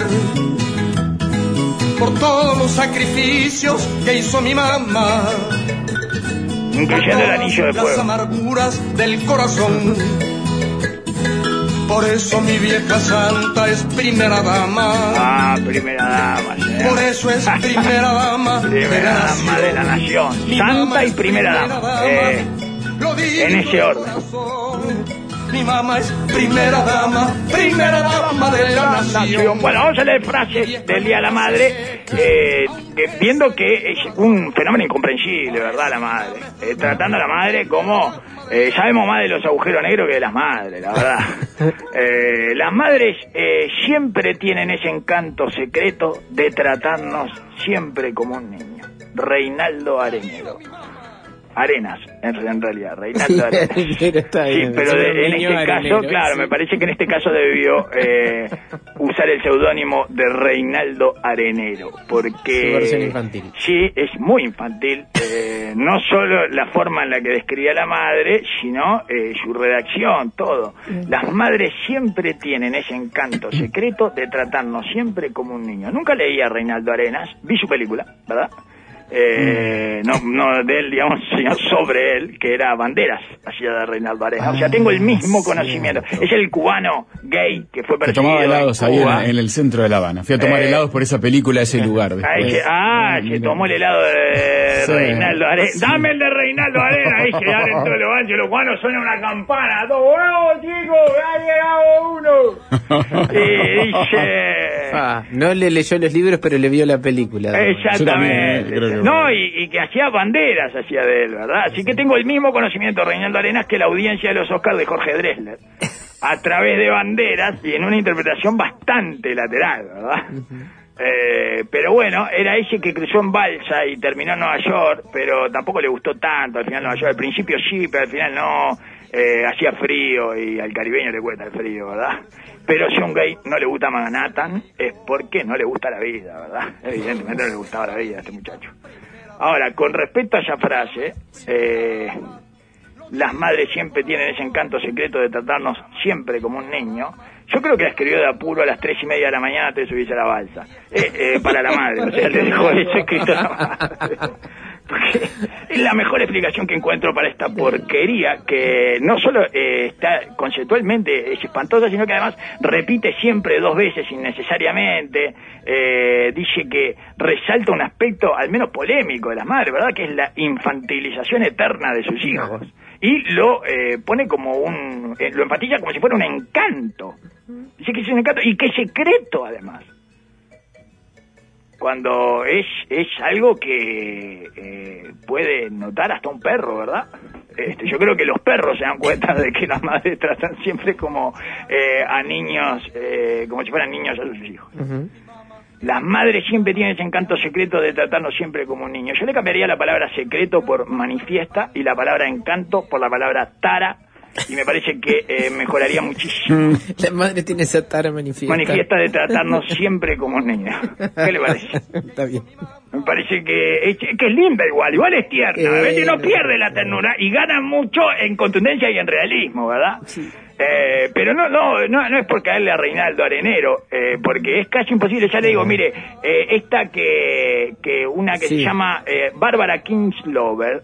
Por todos los sacrificios que hizo mi mamá. Incluyendo el anillo de las fuego. amarguras del corazón. Por eso mi vieja santa es primera dama. Ah, primera dama, señor. Por eso es primera dama. Primera dama de la nación. Mi Santa mamá y es primera dama. Lo digo en ese orden. corazón. Mi mamá es primera dama de la nación. Bueno, vamos a leer frase del Día de la Madre, viendo que es un fenómeno incomprensible, ¿verdad? La madre. Tratando a la madre como... sabemos más de los agujeros negros que de las madres, la verdad. Las madres siempre tienen ese encanto secreto de tratarnos siempre como un niño. Reinaldo Arenas, en realidad, Reinaldo Arenas. Pero está bien, sí, pero en este caso, claro, sí. me parece que en este caso debió usar el seudónimo de Reinaldo Arenero, porque... Su versión infantil. Sí, es muy infantil, no solo la forma en la que describía la madre, sino su redacción, todo. Las madres siempre tienen ese encanto secreto de tratarnos siempre como un niño. Nunca leí a Reinaldo Arenas, vi su película, ¿verdad? No de él, digamos, sino sobre él, que era Banderas, hacía de Reinaldo Arenas. O sea, tengo el mismo conocimiento. Es el cubano gay que fue Que perseguido tomaba helados en ahí Cuba. en el centro de La Habana. Fui a tomar helados por esa película, ese lugar. Se tomó el helado de Reinaldo Arenas. Dame el de Reinaldo Arenas. Ahí se abren todos los baños, los cubanos suena una campana. ¡Todo huevos, chicos! ¡Ha llegado uno! Y dice... no le leyó los libros, pero le vio la película. Exactamente. No, y que hacía Banderas, hacía de él, ¿verdad? Así que tengo el mismo conocimiento de Reinaldo Arenas que la audiencia de los Oscars de Jorge Drexler. A través de Banderas y en una interpretación bastante lateral, ¿verdad? Pero bueno, era ese que cruzó en balsa y terminó en Nueva York, pero tampoco le gustó tanto al final Nueva York. Al principio sí, pero al final no. Hacía frío y al caribeño le cuesta el frío, ¿verdad? Pero si a un gay no le gusta Manhattan es porque no le gusta la vida, ¿verdad? Evidentemente no le gustaba la vida a este muchacho. Ahora, con respecto a esa frase, las madres siempre tienen ese encanto secreto de tratarnos siempre como un niño. Yo creo que la escribió de apuro a las 3:30 de la mañana antes de subirse a la balsa. Para la madre, o sea, le dejó eso escrito a la madre. Porque es la mejor explicación que encuentro para esta porquería que no solo está conceptualmente es espantosa, sino que además repite siempre 2 veces innecesariamente. Dice que resalta un aspecto al menos polémico de las madres, ¿verdad? Que es la infantilización eterna de sus hijos. Y lo pone como lo empatiza como si fuera un encanto. Dice que es un encanto y que es secreto además. Cuando es algo que puede notar hasta un perro, ¿verdad? Yo creo que los perros se dan cuenta de que las madres tratan siempre como a niños, como si fueran niños a sus hijos. Uh-huh. Las madres siempre tienen ese encanto secreto de tratarnos siempre como un niño. Yo le cambiaría la palabra secreto por manifiesta y la palabra encanto por la palabra tara y me parece que mejoraría muchísimo. La madre tiene esa tara Manifiesta de tratarnos siempre como niños. ¿Qué le parece? Está bien. Me parece que es linda igual es tierna, a veces no pierde la ternura y gana mucho en contundencia y en realismo, ¿verdad? Sí. Pero no es por caerle a Reinaldo Arenero, porque es casi imposible. Ya le digo, mire, esta que Sí. se llama Bárbara Kingsolver,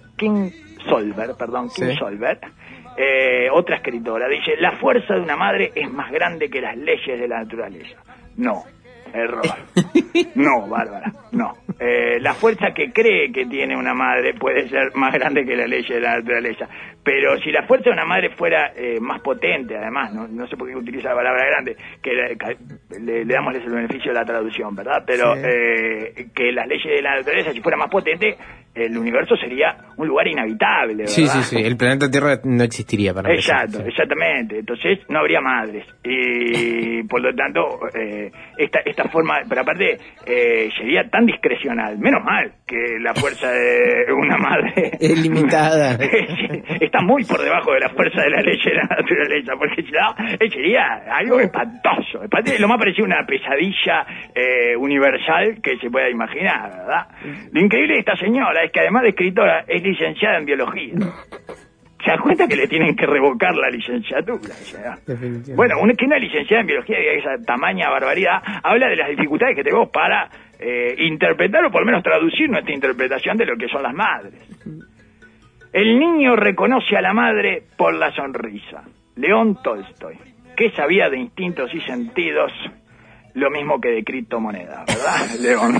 otra escritora, dice: la fuerza de una madre es más grande que las leyes de la naturaleza. No, error. No, Bárbara, no. La fuerza que cree que tiene una madre puede ser más grande que las leyes de la naturaleza. Pero si la fuerza de una madre fuera más potente, además, no sé por qué utiliza la palabra grande, que le damos el beneficio de la traducción, ¿verdad? Pero que las leyes de la naturaleza, si fuera más potente, el universo sería un lugar inhabitable, ¿verdad? Sí. El planeta Tierra no existiría para empezar. Exactamente. Entonces no habría madres. Y por lo tanto, esta forma, pero aparte, sería tan discrecional. Menos mal que la fuerza de una madre Es limitada. está muy por debajo de la fuerza de la ley de la naturaleza, porque si no, sería algo espantoso. Lo más parecido a una pesadilla universal que se pueda imaginar, ¿verdad? Lo increíble de esta señora es que además de escritora es licenciada en biología. ¿Se da cuenta que le tienen que revocar la licenciatura? Bueno, que una licenciada en biología diga esa tamaña barbaridad habla de las dificultades que tenemos para interpretar o por lo menos traducir nuestra interpretación de lo que son las madres. El niño reconoce a la madre por la sonrisa. León Tolstoy, que sabía de instintos y sentidos lo mismo que de criptomonedas, ¿verdad, León?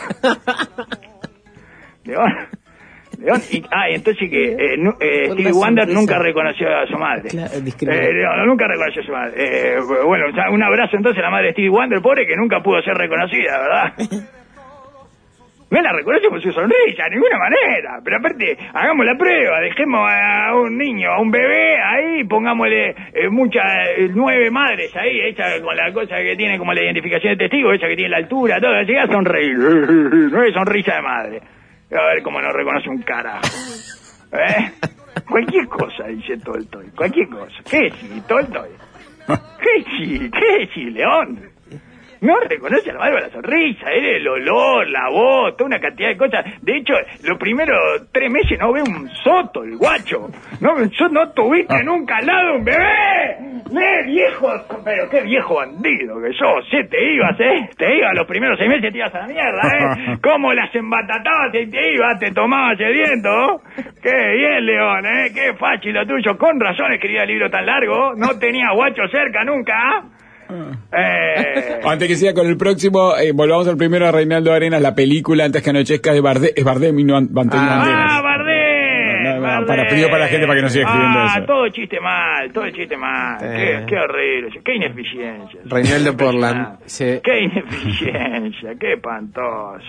Entonces que Stevie Wonder nunca reconoció a su madre. Claro, nunca reconoció a su madre. Bueno, un abrazo entonces a la madre de Stevie Wonder, pobre, que nunca pudo ser reconocida, ¿verdad? No la reconoce por su sonrisa, de ninguna manera. Pero aparte, hagamos la prueba, dejemos a un niño, a un bebé ahí, pongámosle 9 madres ahí, esa con la cosa que tiene como la identificación de testigo, esa que tiene la altura, todo, llega a sonreír. 9 sonrisa de madre. A ver cómo no reconoce un carajo. Cualquier cosa, dice Tolstoy, cualquier cosa. ¿Qué sí, Tolstoy? ¿Qué sí, León? No reconoce a la madre con la sonrisa, el olor, la voz, toda una cantidad de cosas. De hecho, los primeros 3 meses no ve un soto, el guacho. No tuviste nunca al lado un bebé. Viejo, pero qué viejo bandido que sos. Sí, te ibas, te ibas los primeros 6 meses, te ibas a la mierda, Cómo las embatatabas y te ibas, te tomabas sediento. Qué bien, León, qué fácil lo tuyo. Con razón escribía el libro tan largo. No tenía guacho cerca nunca. Antes que siga con el próximo, volvamos al primero a Reinaldo Arenas, la película Antes que anochezca es Bardem y no Antonio Banderas. Bardem. Pidió para la gente para que no siga escribiendo eso. Todo chiste mal. Qué horrible, qué ineficiencia. Reinaldo Portland. Sí. Qué ineficiencia, qué espantoso.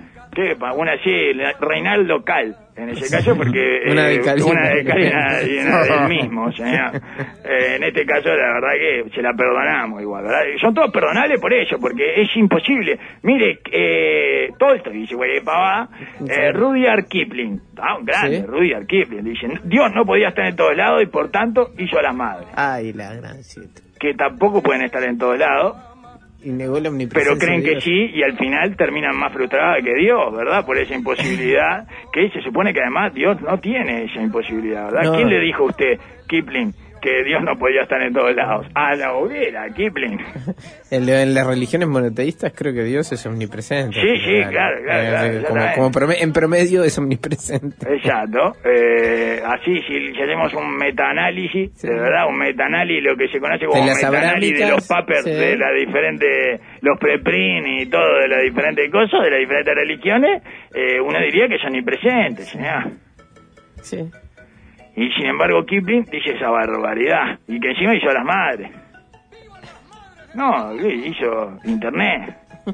Reinaldo Cal, en ese caso, porque una de cal y una del mismo, señor. En este caso, la verdad que se la perdonamos igual, ¿verdad? Son todos perdonables por eso, porque es imposible. Mire, todo esto dice, güey, pava, Rudyard Kipling, un grande, ¿sí? Rudyard Kipling, dice: Dios no podía estar en todos lados y por tanto hizo a las madres. Ay, la gran siete. Que tampoco pueden estar en todos lados. Y negó la omnipresencia, pero creen que sí, y al final terminan más frustradas que Dios, ¿verdad? Por esa imposibilidad, que se supone que además Dios no tiene esa imposibilidad, ¿verdad? No. ¿Quién le dijo a usted, Kipling, que Dios no podía estar en todos lados? A la hoguera, Kipling. En las religiones monoteístas creo que Dios es omnipresente. Sí, claro. En promedio es omnipresente. Exacto. Así, si hacemos un metaanálisis, sí, de verdad, un metaanálisis, lo que se conoce como metaanálisis de los papers, sí, de las diferentes, los preprint y todo, de las diferentes cosas, de las diferentes religiones, uno diría que son omnipresentes, señor. Sí. Y sin embargo Kipling dice esa barbaridad, y que encima hizo a las madres. No, hizo internet.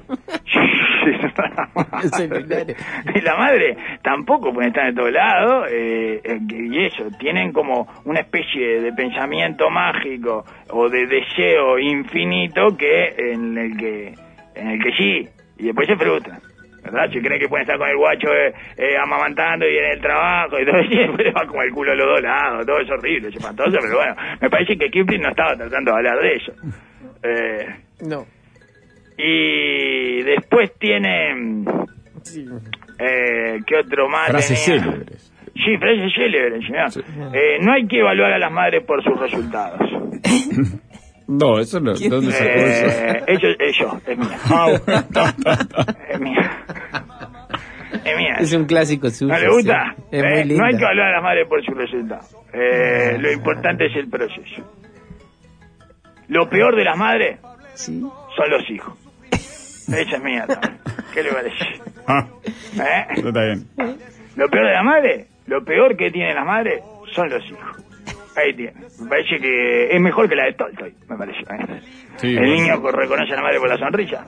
Y la madre tampoco puede estar en todos lados, y eso, tienen como una especie de pensamiento mágico o de deseo infinito en el que sí, y después se frustran. ¿verdad? Si creen que pueden estar con el guacho amamantando y en el trabajo y todo, y siempre va con el culo a los dos lados, todo es horrible, es espantoso, pero bueno, me parece que Kipling no estaba tratando de hablar de eso. No. Y después tiene... ¿qué otro más Frases tenía? célebres. Sí, frases célebres, señor. Sí. No hay que evaluar a las madres por sus resultados. No, eso no. ¿Dónde sacó eso? Eso, es mía. Es mía. Es mía. Es un clásico suyo. ¿No le gusta? Sí. Es muy lindo. No hay que evaluar a las madres por sus resultados. Lo importante es el proceso. Lo peor de las madres Sí. son los hijos. Esa es mía también. ¿Qué le parece? Eso está bien. Lo peor de la madre, lo peor que tienen las madres son los hijos. Ahí tiene. Me parece que es mejor que la de Tolstoy, me parece. Sí, el bueno. niño reconoce a la madre por la sonrisa.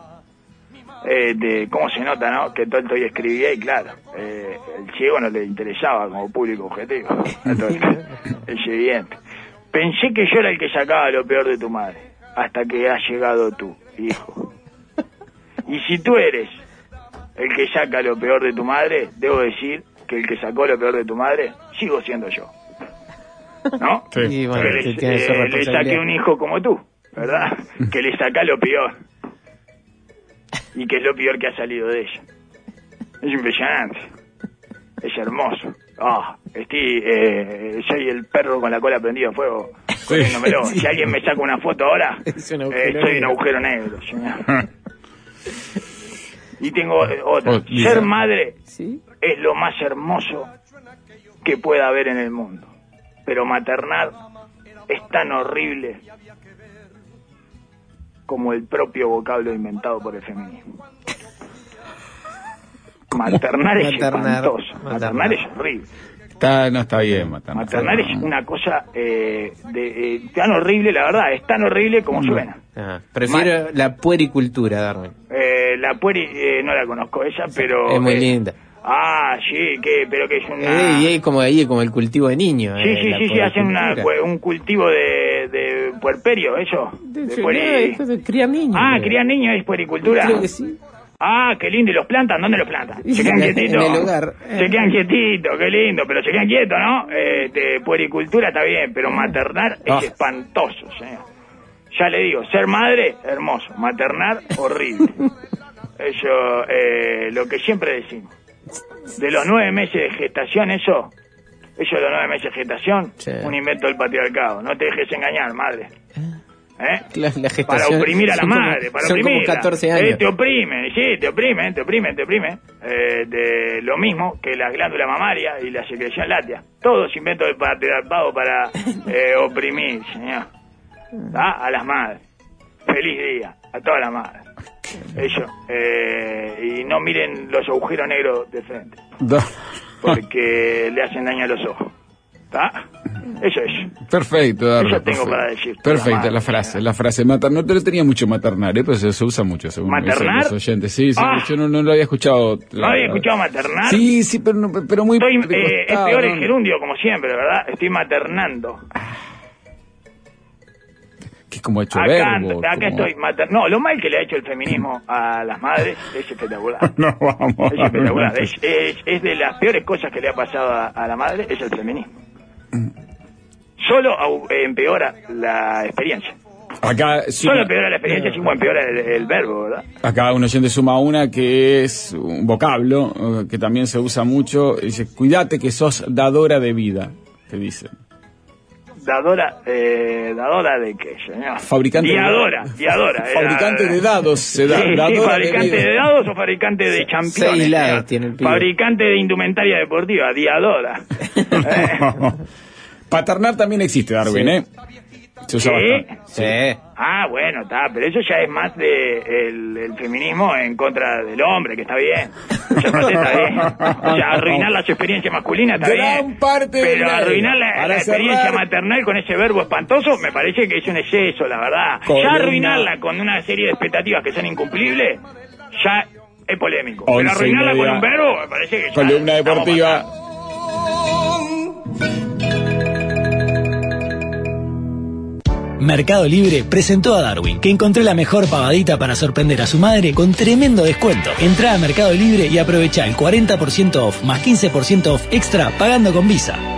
Cómo se nota, ¿no? Que Tolstoy escribía y claro, el ciego no le interesaba como público objetivo. A Tolstoy. Es evidente. Pensé que yo era el que sacaba lo peor de tu madre, hasta que has llegado tú, hijo. Y si tú eres el que saca lo peor de tu madre, debo decir que el que sacó lo peor de tu madre, sigo siendo yo. ¿No? Sí. Y bueno, Porque que tiene su le responsabilidad. saqué un hijo como tú, ¿verdad? Que le saca lo peor. Y que es lo peor que ha salido de ella. Es impresionante. Es hermoso. Soy el perro con la cola prendida a fuego. Poniéndomelo. Si alguien me saca una foto ahora, Es un agujero soy un negro. agujero negro, señor. Y tengo otra. Lisa. Ser madre ¿Sí? es lo más hermoso que pueda haber en el mundo. Pero maternar es tan horrible como el propio vocablo inventado por el feminismo. Maternar es espantoso. Maternar es horrible. No está bien, maternar. Maternar es una cosa tan horrible, la verdad, es tan horrible como suena. Prefiero la puericultura, Darwin. La pueri no la conozco esa, pero... Es muy linda. Sí, pero que es una... Y como el cultivo de niños. Sí, hacen un cultivo de puerperio, eso. De criar niños. Criar niños es puericultura. Creo que sí. Qué lindo. ¿Y los plantan? ¿Dónde los plantan? Se quedan quietitos. En el hogar. Se quedan quietitos, qué lindo, pero se quedan quietos, ¿no? Puericultura está bien, pero maternar es espantoso, señor. Ya le digo, ser madre, hermoso. Maternar, horrible. Eso, lo que siempre decimos. De los 9 meses de gestación, eso de los 9 meses de gestación, Sí. un invento del patriarcado. No te dejes engañar, madre. La gestación Para oprimir a la son como- madre, para son como oprimirla. 14 años. Te oprimen, sí, te oprimen. De lo mismo que la glándula mamaria y la secreción láctea. Todos inventos del patriarcado para oprimir, señor. A las madres. Feliz día a todas las madres. Eso. Y no miren los agujeros negros de frente, porque le hacen daño a los ojos. ¿Está? Eso es. Perfecto, Darwin. Eso tengo para decir. Perfecta la frase. Maternar, no tenía mucho maternar, pero se usa mucho, según ¿Maternar? dicen los oyentes. Sí, Ah. yo no lo había escuchado. ¿No había escuchado maternar? Sí, pero muy... Es peor el ¿no? gerundio, como siempre, ¿verdad? Estoy maternando. Que es como hecho Acá verbo. estoy maternando. No, lo mal que le ha hecho el feminismo a las madres es espectacular. No, vamos. Es espectacular. Es de las peores cosas que le ha pasado a la madre, es el feminismo. Solo empeora la experiencia. Acá, Solo empeora la experiencia, sí, empeora el verbo, ¿verdad? acá un oyente suma una que es un vocablo que también se usa mucho. Dice, cuídate que sos dadora de vida, te dice. Dadora de qué, señor. Fabricante Diadora. Fabricante de dados se da. Sí, dadora fabricante de dados o fabricante de championes. 6 lados señor. tiene el pibe. Fabricante de indumentaria deportiva, diadora. Paternar también existe, Darwin, Sí. ¿eh? Se usa ¿Sí? bastante. Sí. Bueno, está, pero eso ya es más de el feminismo en contra del hombre, que está bien. Esa parte está bien. O sea, arruinar las experiencias masculinas está Gran bien. parte de Pero la- arruinar para la experiencia cerrar- maternal con ese verbo espantoso me parece que es un exceso, la verdad. Columna- Ya arruinarla con una serie de expectativas que son incumplibles, ya es polémico. Pero 11:30. arruinarla con un verbo me parece que ya Columna estamos deportiva. pasando. Mercado Libre presentó a Darwin, que encontró la mejor pavadita para sorprender a su madre con tremendo descuento. Entrá a Mercado Libre y aprovecha el 40% off más 15% off extra pagando con Visa.